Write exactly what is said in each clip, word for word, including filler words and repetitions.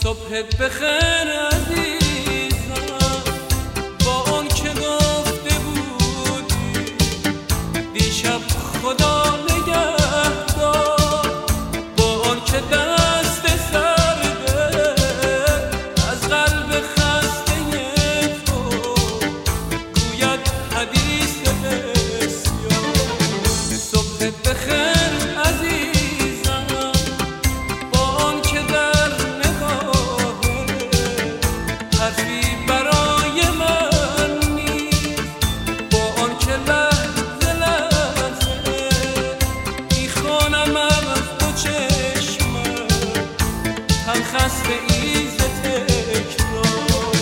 صبح بخیر عزیزم، با آن که گفته بودی دیشب خدا نگهدار، با آن که دست سرده از قلب خسته تو گوید حدیث بسیار. صبح بخیر عزیزم، با آن که در حرفی برای من نیست، با آن که لحظه لحظه میخوانم از دو چشمم هم خسته ایز تکرار.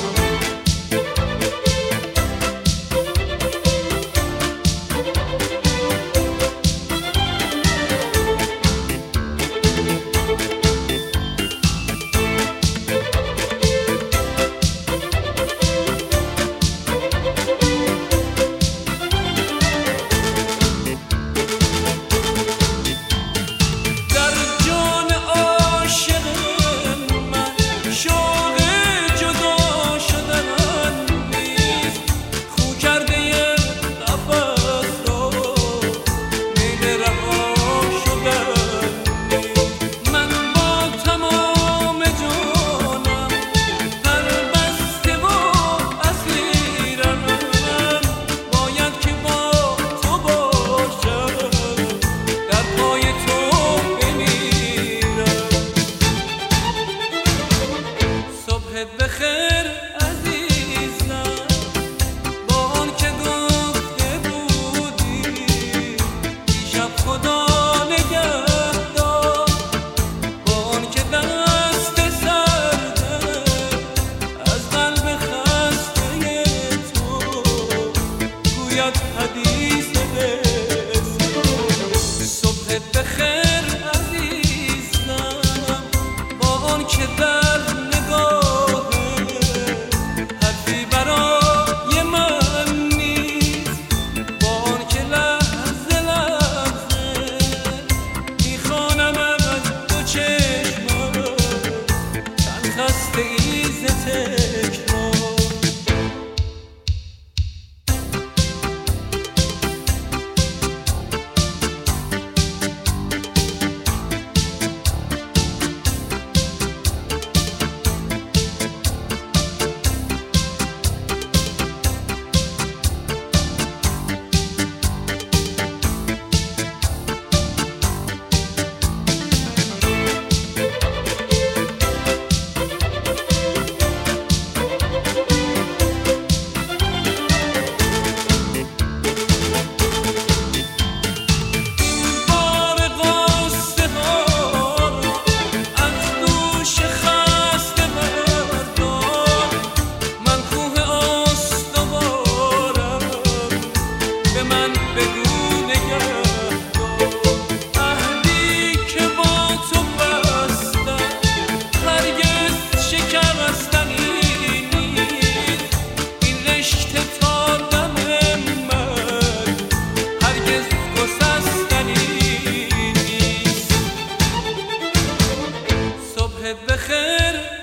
بخیر عزیزم، با آن که گفته بودی دیشب خدا نگهدار، با آن که دست سرده از قلب خسته تو گوید حدیث بسیار. صبح بخیر عزیزم، با آن که در خسته ایز تکرار. بخیر